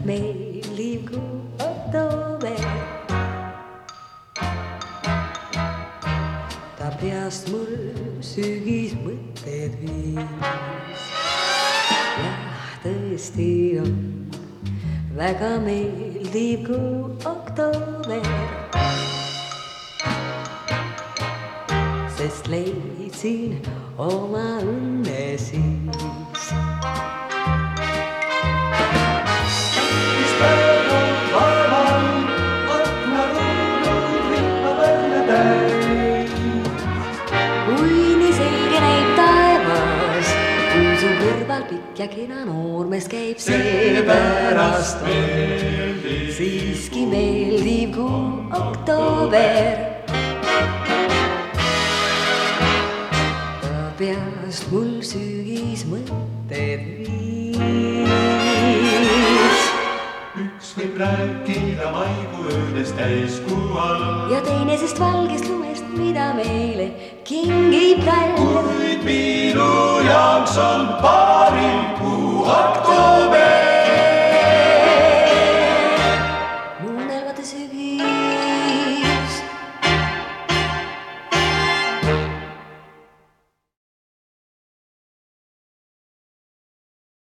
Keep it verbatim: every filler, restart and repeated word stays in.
meeldib kui oktoober. Ta peast mul sügismõtted viis. Jah, tõesti on väga meeldib kui oktoober. Sest leidsin oma õnne siis. Mis päev on vaeval, aknaruudud vippab õnne täis. Kui nii selge näib taevas, kui su kõrval pikk ja kena noormees käib, seepärast meeldib, siiski meeldib kui oktoober. Peast mul sügismõtted viis. Üks võib rääkida maikuu öödes täiskuu all. Ja teine sest valgest lumest, mida meile kingib talv. Kuid minu jaoks on paaril kuu